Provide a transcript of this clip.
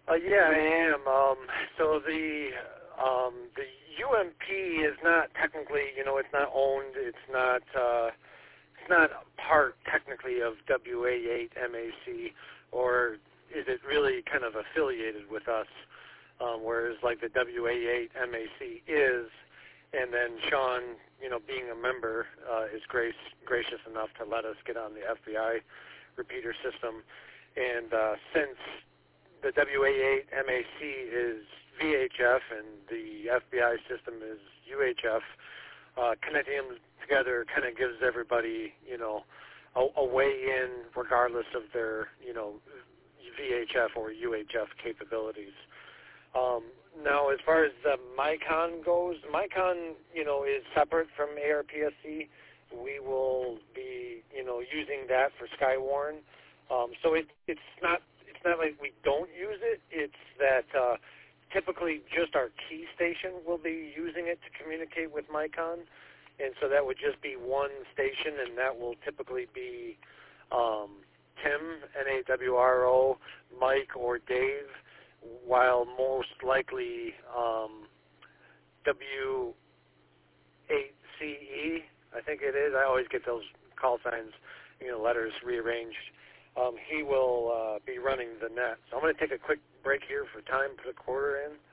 Yeah, I am. So the UMP is not technically, it's not owned. It's not part technically of WA8 MAC, or is it really kind of affiliated with us? Whereas like the WA8 MAC is, and then Sean, being a member, is gracious enough to let us get on the FBI repeater system. And since the WA8 MAC is VHF and the FBI system is UHF, connecting them together kind of gives everybody, a way in regardless of their, VHF or UHF capabilities. Now, as far as the MICON goes, MICON, is separate from ARPSC. We will be, using that for Skywarn. So it's not like we don't use it. It's that typically just our key station will be using it to communicate with MICON, and so that would just be one station, and that will typically be Tim, NAWRO, Mike, or Dave, while most likely W8CE, I think it is. I always get those call signs, letters rearranged. He will be running the net. So I'm going to take a quick break here for time, put a quarter in.